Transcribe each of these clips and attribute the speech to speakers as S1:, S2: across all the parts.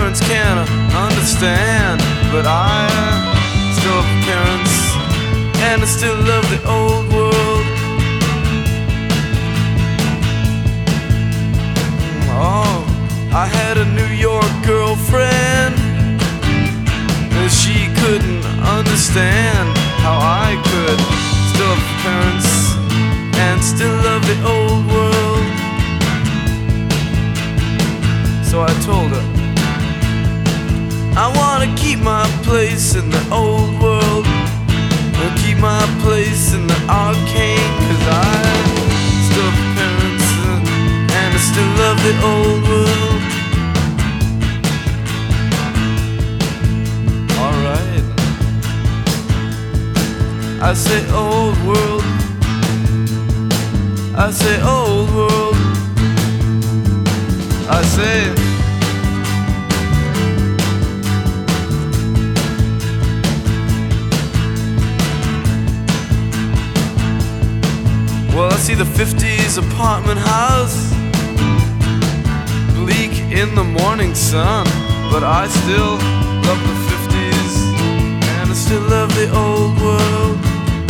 S1: parents can't understand, but I still have parents, and I still love the old world. Oh, I had a New York girlfriend, and she couldn't understand how I could still have parents and still love the old world. So I told her, I wanna keep my place in the old world, and keep my place in the arcane, 'cause I still have parents and I still love the old world. Alright, I say old world, I say old world, I say. Well, I see the 50s apartment house, bleak in the morning sun, but I still love the 50s, and I still love the old world.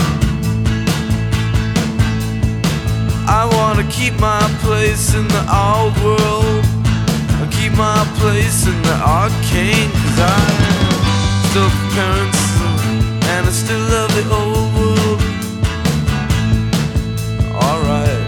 S1: I wanna keep my place in the old world, I keep my place in the arcane, 'cause I still have parents, and I still love the old world. Alright.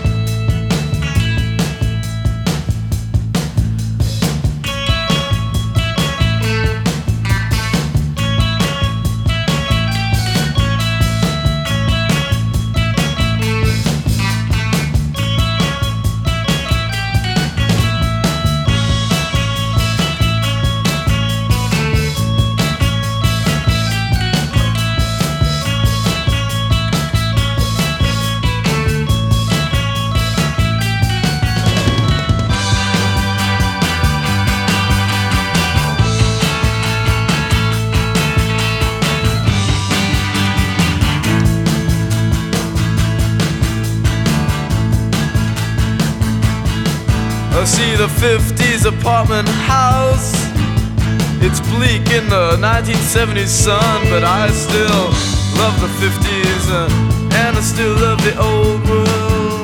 S1: I see the 50s apartment house, it's bleak in the 1970s sun, but I still love the 50s, and I still love the old world.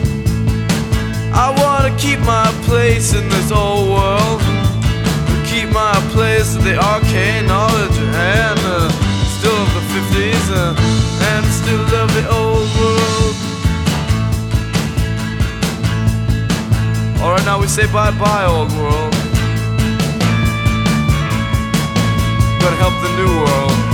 S1: I wanna keep my place in this old world, keep my place in the arcane knowledge, and still love the 50s, and I still love the old world. Alright, now we say bye-bye, old world. Gotta help the new world.